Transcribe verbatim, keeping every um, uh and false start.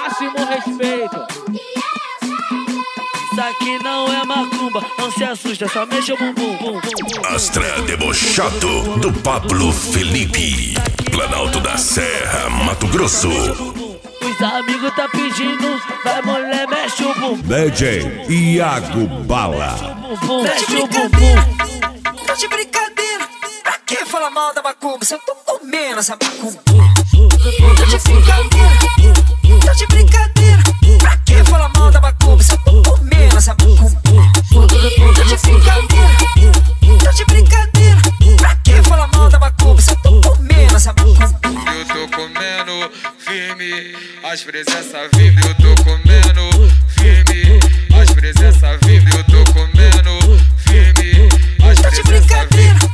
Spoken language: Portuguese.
máximo respeito. Isso aqui não é macumba, não se assusta, só mexe o bumbum, bum, bum. Astra debochado do Pablo Felipe, Planalto da Serra, Mato Grosso. Os amigos tá pedindo, vai mulher, mexe o bumbum. D J Iago Bala. Mexe o bumbum. Tô de brincadeira, pra que falar mal da macumba se eu tô comendo essa macumba? Tô de brincadeira, tô de brincadeira, pra que falar mal da macumba se eu tô comendo essa macumba? Tô de brincadeira, tô de brincadeira, pra que falar mal da macumba se eu tô comendo essa macumba? Eu tô comendo firme, as presenças vivem, eu tô comendo firme, as presenças vivem, eu tô comendo firme, as presenças vivem.